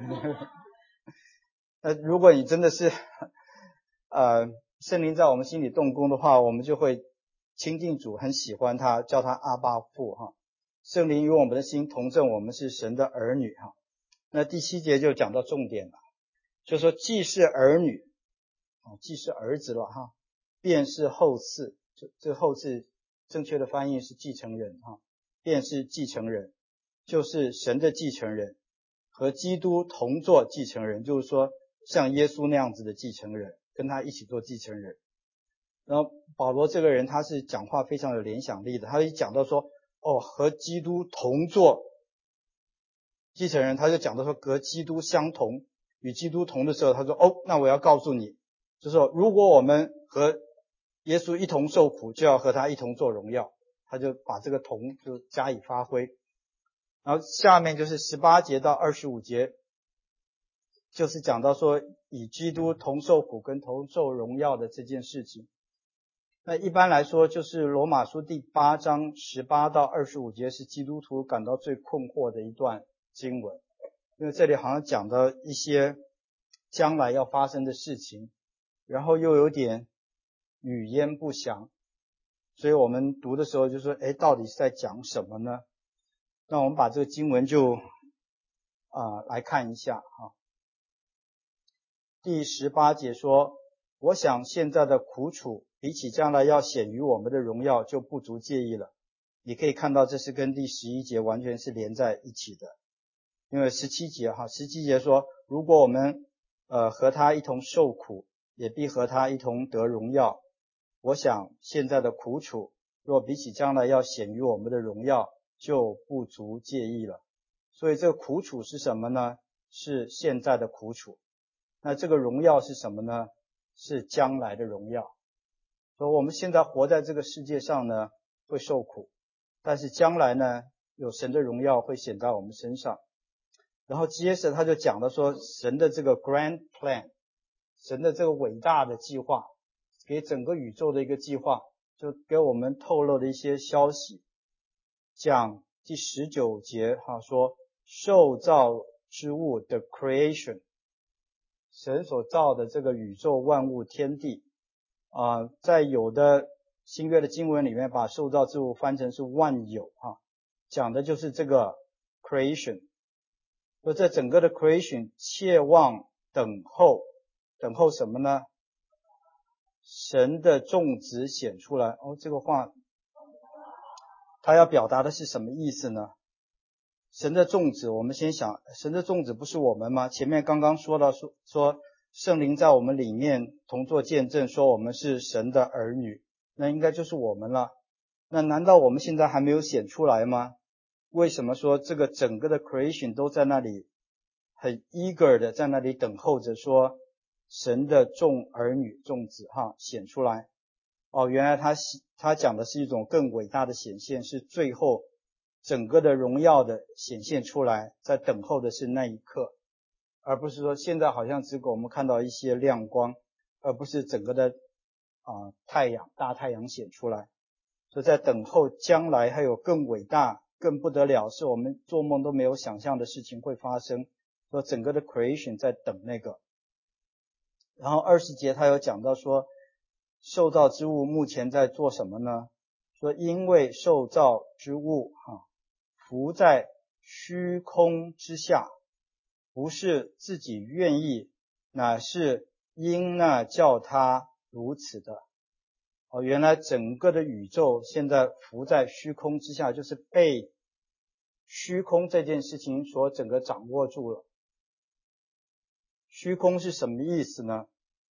那如果你真的是圣灵在我们心里动工的话，我们就会亲近主，很喜欢他，叫他阿爸父哈。圣灵与我们的心同证，我们是神的儿女哈。那第7节就讲到重点了，就说既是儿女，既是儿子了哈，便是后嗣。这个后嗣正确的翻译是继承人哈，便是继承人，就是神的继承人，和基督同作继承人，就是说像耶稣那样子的继承人，跟他一起做继承人。然后保罗这个人他是讲话非常有联想力的，他一讲到说和基督同作继承人，他就讲到说和基督相同，与基督同的时候，他说那我要告诉你，就是说如果我们和耶稣一同受苦，就要和他一同做荣耀，他就把这个同就加以发挥。然后下面就是18节到25节，就是讲到说与基督同受苦跟同受荣耀的这件事情。那一般来说，就是罗马书第8章18到25节是基督徒感到最困惑的一段经文，因为这里好像讲到一些将来要发生的事情，然后又有点语焉不详，所以我们读的时候就说到底是在讲什么呢？那我们把这个经文就来看一下第18节说，我想现在的苦楚比起将来要显于我们的荣耀就不足介意了。你可以看到这是跟第11节完全是连在一起的，因为17节说，如果我们和他一同受苦，也必和他一同得荣耀。我想现在的苦楚若比起将来要显于我们的荣耀就不足介意了。所以这个苦楚是什么呢？是现在的苦楚。那这个荣耀是什么呢？是将来的荣耀。所以我们现在活在这个世界上呢，会受苦，但是将来呢，有神的荣耀会显在我们身上。然后接着他就讲了说，神的这个 grand plan， 神的这个伟大的计划，给整个宇宙的一个计划，就给我们透露了一些消息。讲第19节说受造之物的 creation， 神所造的这个宇宙万物天地在有的新约的经文里面把受造之物翻成是万有讲的就是这个 creation。所以这整个的 creation 切望等候什么呢？神的种子显出来。这个话他要表达的是什么意思呢？神的种子，我们先想，神的种子不是我们吗？前面刚刚说到说圣灵在我们里面同作见证，说我们是神的儿女，那应该就是我们了。那难道我们现在还没有显出来吗？为什么说这个整个的 creation 都在那里很 eager 的在那里等候着说神的众儿女众子显出来？原来他讲的是一种更伟大的显现，是最后整个的荣耀的显现出来，在等候的是那一刻，而不是说现在好像只给我们看到一些亮光，而不是整个的大太阳显出来。所以在等候将来还有更伟大更不得了，是我们做梦都没有想象的事情会发生，说整个的 creation 在等那个。然后20节他有讲到说受造之物目前在做什么呢？说因为受造之物浮在虚空之下，不是自己愿意，乃是因那叫他如此的。原来整个的宇宙现在浮在虚空之下，就是被虚空这件事情所整个掌握住了。虚空是什么意思呢？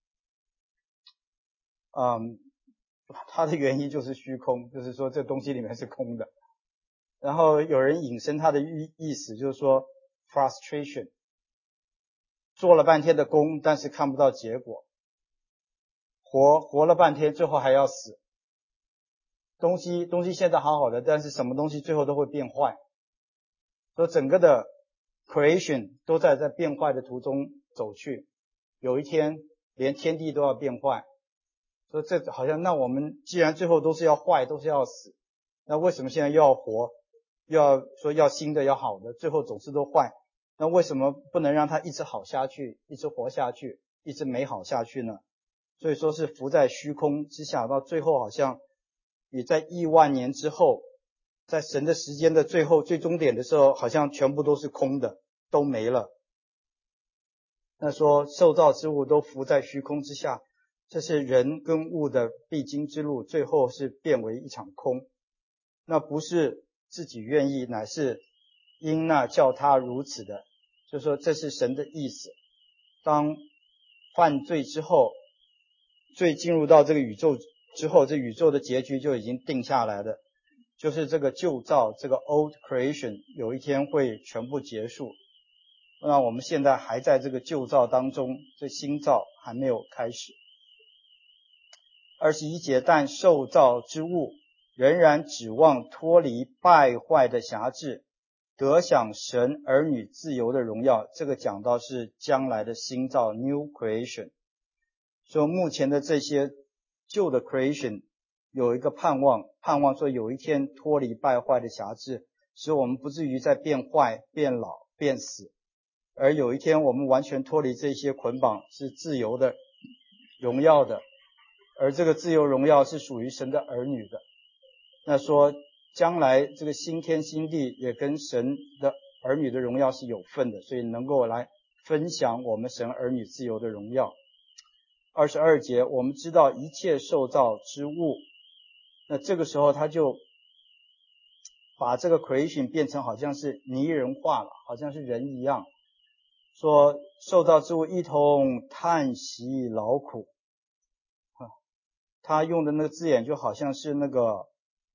它的原意就是虚空，就是说这东西里面是空的。然后有人引申它的意思，就是说 frustration， 做了半天的工，但是看不到结果，活了半天，最后还要死。东西现在好好的，但是什么东西最后都会变坏。所以整个的 creation 都在变坏的途中走去，有一天连天地都要变坏。所以这好像，那我们既然最后都是要坏，都是要死，那为什么现在又要活，又要说要新的要好的，最后总是都坏？那为什么不能让它一直好下去，一直活下去，一直美好下去呢？所以说是浮在虚空之下，到最后好像也在亿万年之后，在神的时间的最后最终点的时候，好像全部都是空的，都没了。那说受造之物都浮在虚空之下，这是人跟物的必经之路，最后是变为一场空。那不是自己愿意，乃是因那叫他如此的，就说这是神的意思。当犯罪之后，罪进入到这个宇宙之后，这宇宙的结局就已经定下来了，就是这个旧造，这个 old creation 有一天会全部结束。那我们现在还在这个旧造当中，这新造还没有开始。21节，但受造之物仍然指望脱离败坏的辖制，得享神儿女自由的荣耀。这个讲到是将来的新造 new creation。所以目前的这些旧的 creation 有一个盼望说有一天脱离败坏的辖制，使我们不至于再变坏、变老、变死，而有一天我们完全脱离这些捆绑，是自由的、荣耀的，而这个自由荣耀是属于神的儿女的。那说将来这个新天新地也跟神的儿女的荣耀是有份的，所以能够来分享我们神儿女自由的荣耀。22节，我们知道一切受造之物，那这个时候他就把这个 creation 变成好像是拟人化了，好像是人一样，说受造之物一同叹息劳苦。他用的那个字眼就好像是那个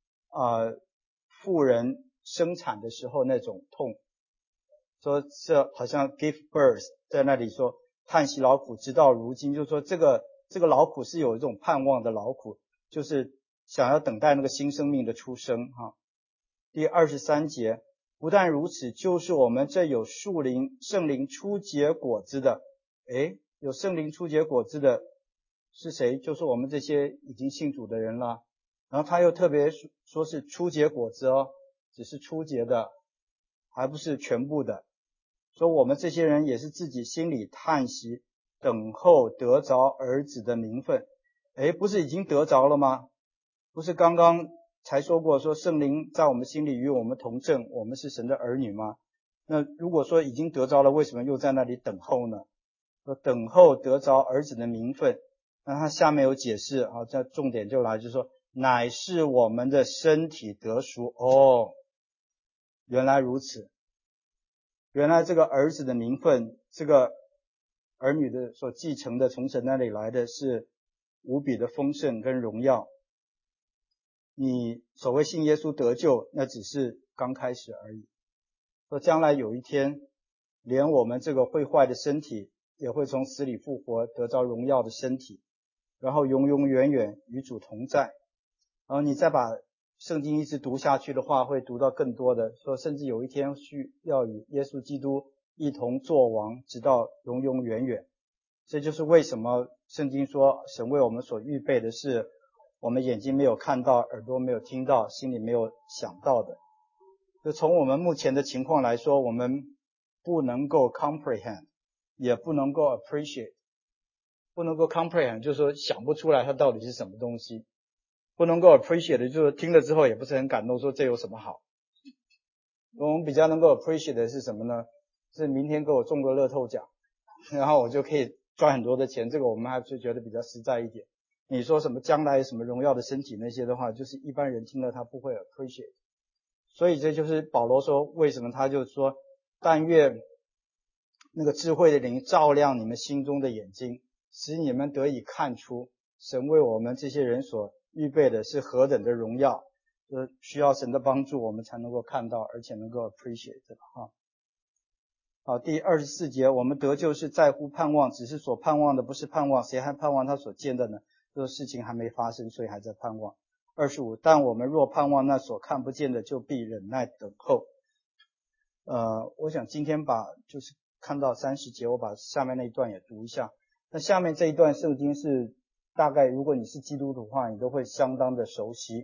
妇人生产的时候那种痛，说这好像 give birth， 在那里说叹息劳苦直到如今，就是说这个劳苦是有一种盼望的劳苦，就是想要等待那个新生命的出生第23节，不但如此，就是我们这有圣灵初结果子的。有圣灵初结果子的是谁？就是我们这些已经信主的人了。然后他又特别说是初结果子只是初结的，还不是全部的。说我们这些人也是自己心里叹息，等候得着儿子的名分。不是已经得着了吗？不是刚刚才说过，说圣灵在我们心里与我们同证，我们是神的儿女吗？那如果说已经得着了，为什么又在那里等候呢？说等候得着儿子的名分。那他下面有解释这重点就来，就是说乃是我们的身体得赎。原来如此，原来这个儿子的名分，这个儿女的所继承的，从神那里来的是无比的丰盛跟荣耀。你所谓信耶稣得救，那只是刚开始而已。说将来有一天，连我们这个会坏的身体也会从死里复活，得着荣耀的身体，然后永永远远与主同在。然后你再把圣经一直读下去的话，会读到更多的，说甚至有一天需要与耶稣基督一同作王，直到永永远远。这就是为什么圣经说神为我们所预备的是我们眼睛没有看到，耳朵没有听到，心里没有想到的。就从我们目前的情况来说，我们不能够 comprehend， 也不能够 appreciate。 不能够 comprehend 就是说想不出来它到底是什么东西，不能够 appreciate 的就是听了之后也不是很感动，说这有什么好。我们比较能够 appreciate 的是什么呢？是明天给我中个乐透奖，然后我就可以赚很多的钱，这个我们还是觉得比较实在一点。你说什么将来什么荣耀的身体那些的话，就是一般人听了他不会 appreciate。 所以这就是保罗说为什么他就说但愿那个智慧的灵照亮你们心中的眼睛，使你们得以看出神为我们这些人所预备的是何等的荣耀，就是需要神的帮助我们才能够看到，而且能够 appreciate 这个哈。好，第24节，我们得救是在乎盼望，只是所盼望的不是盼望，谁还盼望他所见的呢？这个事情还没发生，所以还在盼望。25，但我们若盼望那所看不见的，就必忍耐等候。我想今天就是看到30节，我把下面那一段也读一下。那下面这一段圣经是大概如果你是基督徒的话，你都会相当的熟悉。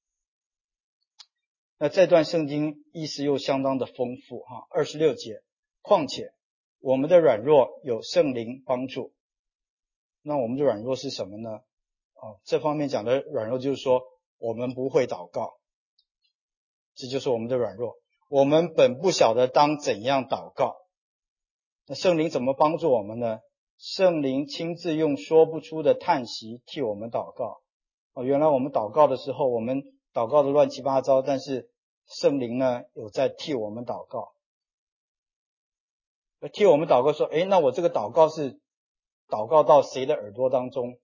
那这段圣经意思又相当的丰富哈。26节，况且我们的软弱有圣灵帮助。那我们的软弱是什么呢？这方面讲的软弱就是说我们不会祷告，这就是我们的软弱。我们本不晓得当怎样祷告。那圣灵怎么帮助我们呢？圣灵亲自用说不出的叹息替我们祷告。原来我们祷告的时候，我们祷告的乱七八糟，但是圣灵呢有在替我们祷告。替我们祷告说，那我这个祷告是祷告到谁的耳朵当中？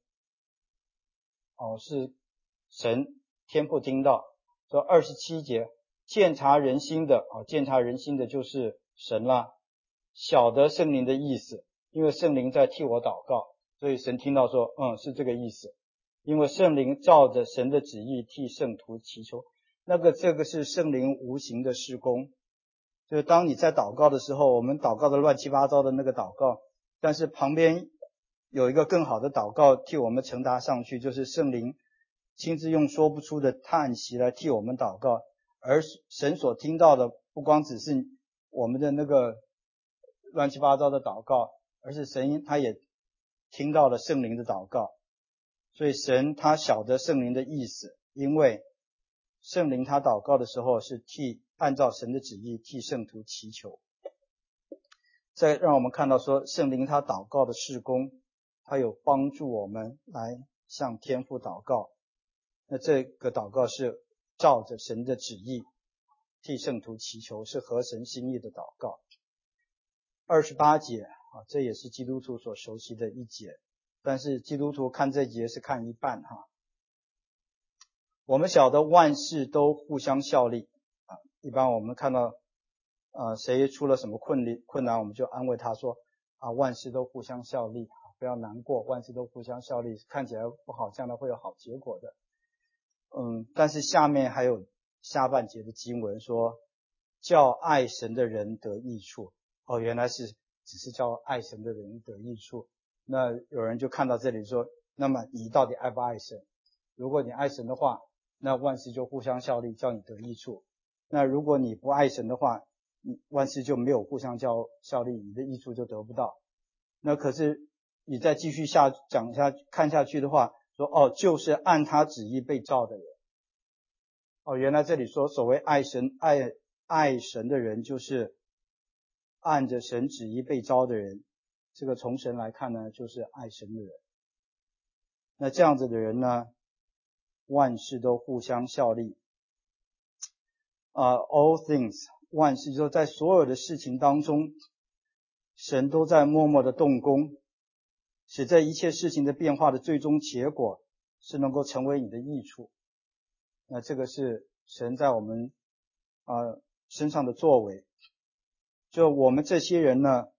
是神天父听到。说27节，鉴察人心的，鉴察人心的就是神啦，晓得圣灵的意思，因为圣灵在替我祷告，所以神听到说是这个意思。因为圣灵照着神的旨意替圣徒祈求。这个是圣灵无形的事工，就是当你在祷告的时候，我们祷告的乱七八糟的那个祷告，但是旁边有一个更好的祷告替我们承达上去，就是圣灵亲自用说不出的叹息来替我们祷告，而神所听到的不光只是我们的那个乱七八糟的祷告，而是神他也听到了圣灵的祷告。所以神他晓得圣灵的意思，因为圣灵他祷告的时候是按照神的旨意替圣徒祈求。再让我们看到说圣灵他祷告的事工，他有帮助我们来向天父祷告。那这个祷告是照着神的旨意替圣徒祈求，是合神心意的祷告。28节这也是基督徒所熟悉的一节，但是基督徒看这节是看一半哈。我们晓得万事都互相效力一般我们看到谁出了什么困难，我们就安慰他说万事都互相效力，不要难过，万事都互相效力，看起来不好，将来会有好结果的。但是下面还有下半节的经文说叫爱神的人得益处。原来是只是叫爱神的人得益处。那有人就看到这里说，那么你到底爱不爱神？如果你爱神的话，那万事就互相效力，叫你得益处。那如果你不爱神的话，万事就没有互相效力，你的益处就得不到。那可是你再继续看下去的话，说就是按他旨意被召的人。原来这里说所谓爱神的人，就是按着神旨意被召的人。这个从神来看呢，就是爱神的人。那这样子的人呢，万事都互相效力。all things， 万事就在所有的事情当中，神都在默默的动工，使这一切事情的变化的最终结果是能够成为你的益处。那这个是神在我们身上的作为。就我们这些人呢，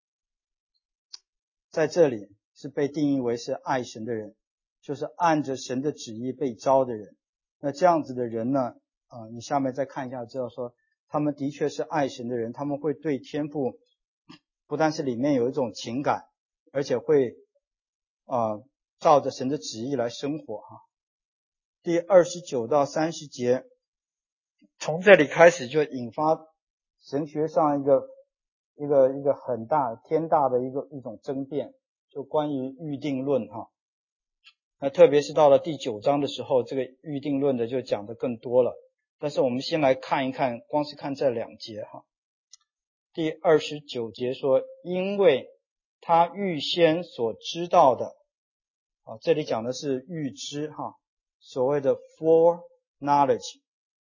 在这里是被定义为是爱神的人，就是按着神的旨意被召的人。 那这样子的人呢，你下面再看一下，知道说他们的确是爱神的人，他们会对天父不但是里面有一种情感，而且会照着神的旨意来生活第29到30节，从这里开始就引发神学上一个很大天大的一种争辩，就关于预定论那特别是到了第9章的时候，这个预定论的就讲得更多了。但是我们先来看一看，光是看这2节第29节说，因为他预先所知道的这里讲的是预知所谓的 foreknowledge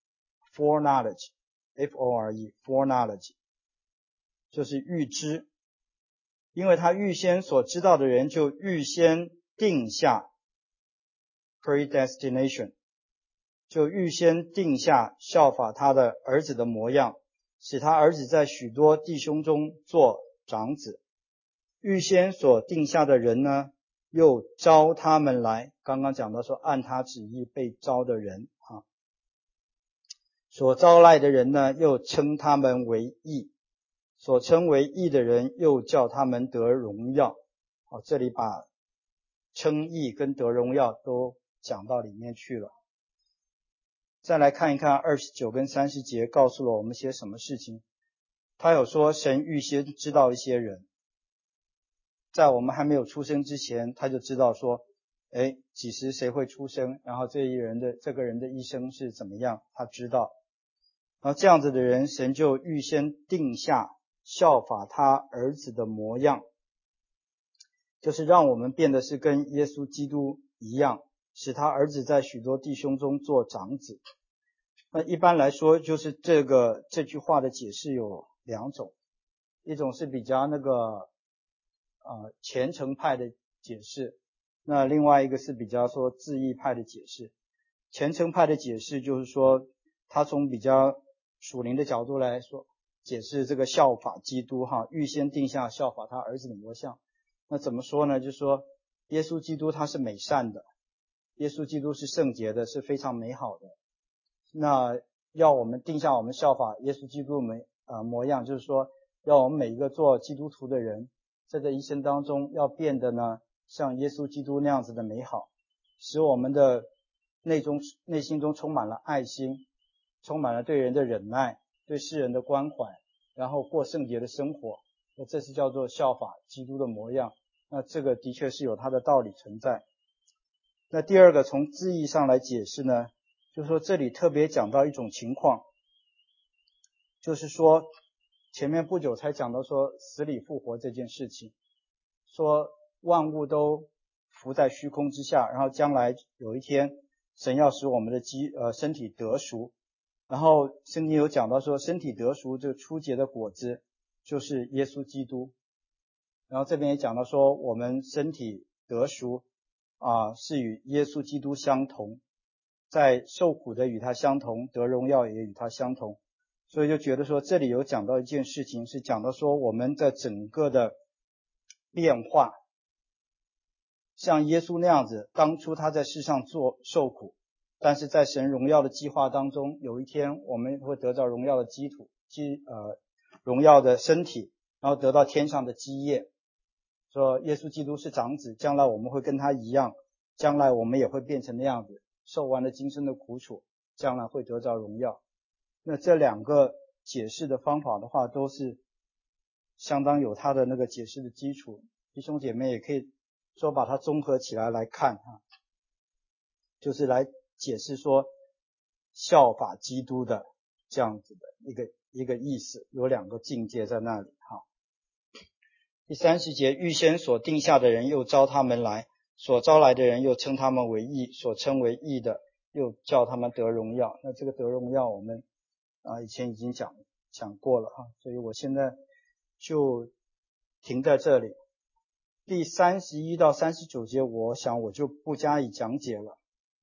foreknowledge 就是预知，因为他预先所知道的人就预先定下 predestination， 就预先定下效法他的儿子的模样，使他儿子在许多弟兄中做长子。预先所定下的人呢，又招他们来，刚刚讲到说按他旨意被招的人所招来的人呢，又称他们为义，所称为义的人又叫他们得荣耀这里把称义跟得荣耀都讲到里面去了。再来看一看29跟30节告诉了我们些什么事情。他有说神预先知道一些人，在我们还没有出生之前，他就知道说几时谁会出生，然后这个人的一生是怎么样，他知道。然后这样子的人，神就预先定下效法他儿子的模样，就是让我们变得是跟耶稣基督一样，使他儿子在许多弟兄中做长子。那一般来说，就是这句话的解释有2种，一种是比较虔诚派的解释，那另外一个是比较说字义派的解释。虔诚派的解释就是说，他从比较属灵的角度来说解释这个效法基督预先定下效法他儿子的模像。那怎么说呢？就是说耶稣基督他是美善的，耶稣基督是圣洁的，是非常美好的。那要我们定下我们效法耶稣基督模样，就是说要我们每一个做基督徒的人，在这一生当中要变得呢像耶稣基督那样子的美好，使我们的内心中充满了爱心，充满了对人的忍耐，对世人的关怀，然后过圣洁的生活。那这是叫做效法基督的模样。那这个的确是有它的道理存在。那第二个从字义上来解释呢，就是说这里特别讲到一种情况，就是说前面不久才讲到说死里复活这件事情，说万物都浮在虚空之下，然后将来有一天神要使我们的身体得赎，然后圣经有讲到说身体得赎这个初结的果子就是耶稣基督，然后这边也讲到说我们身体得赎是与耶稣基督相同，在受苦的与他相同，得荣耀也与他相同。所以就觉得说这里有讲到一件事情，是讲到说我们的整个的变化像耶稣那样子，当初他在世上受苦，但是在神荣耀的计划当中，有一天我们会得到荣耀的荣耀的身体，然后得到天上的基业。说耶稣基督是长子，将来我们会跟他一样，将来我们也会变成那样子，受完了今生的苦楚，将来会得到荣耀。那这2个解释的方法的话，都是相当有它的那个解释的基础，弟兄姐妹也可以说把它综合起来看就是来解释说效法基督的这样子的一个意思，有2个境界在那里第30节，预先所定下的人又招他们来，所招来的人又称他们为义，所称为义的又叫他们得荣耀。那这个得荣耀我们以前已经讲过了所以我现在就停在这里。第31到39节我想我就不加以讲解了。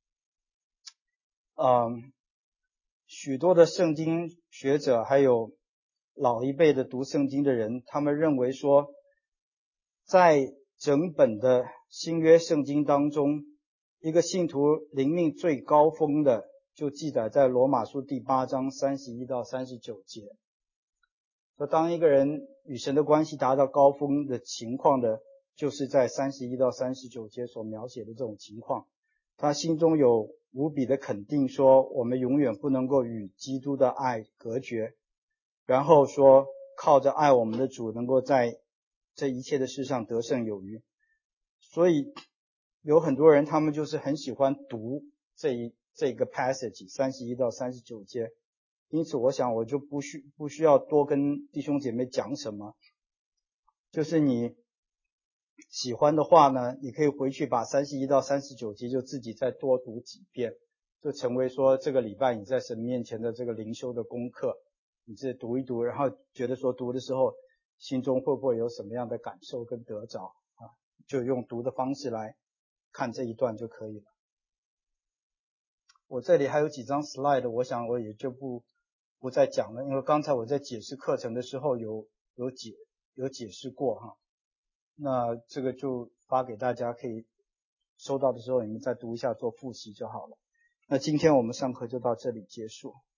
许多的圣经学者还有老一辈的读圣经的人，他们认为说在整本的新约圣经当中，一个信徒灵命最高峰的就记载在罗马书第8章31到39节。说当一个人与神的关系达到高峰的情况的，就是在31到39节所描写的这种情况。他心中有无比的肯定，说我们永远不能够与基督的爱隔绝，然后说靠着爱我们的主能够在这一切的事上得胜有余。所以有很多人他们就是很喜欢读这个 passage 31到39节，因此我想我就不需要多跟弟兄姐妹讲什么，就是你喜欢的话呢，你可以回去把31到39节就自己再多读几遍，就成为说这个礼拜你在神面前的这个灵修的功课，你自己读一读，然后觉得说读的时候心中会不会有什么样的感受跟得着啊，就用读的方式来看这一段就可以了。我这里还有几张 slide， 我想我也就不再讲了，因为刚才我在解释课程的时候有解释过哈。那这个就发给大家，可以收到的时候你们再读一下做复习就好了。那今天我们上课就到这里结束。